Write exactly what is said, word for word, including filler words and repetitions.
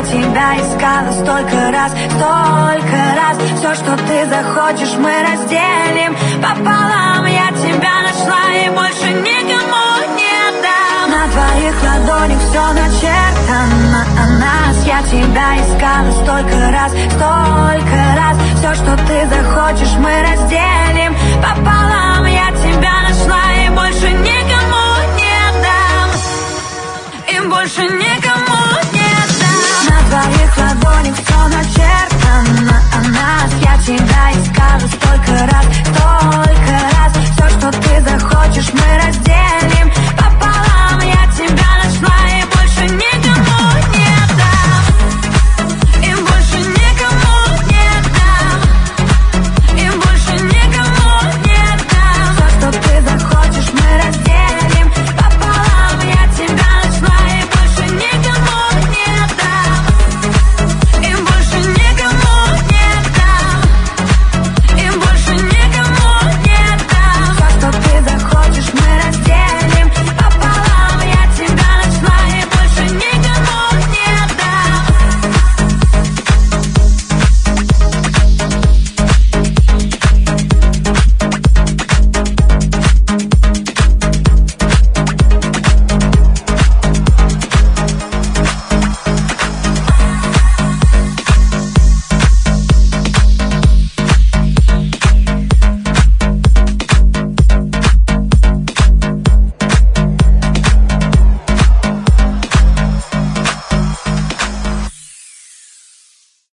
тебя искала столько раз, столько раз. Все, что ты захочешь, мы разделим пополам. Я тебя нашла и больше никому не дам. На твоих ладонях все начертано о нас. Я тебя искала столько раз, столько раз. Все, что ты захочешь, мы разделим пополам. Я тебя нашла и больше никому не дам. И больше никому не дам. На твоих ладонях все начертано о нас. Я тебя искала столько раз, столько раз. Все, что ты захочешь, мы разделим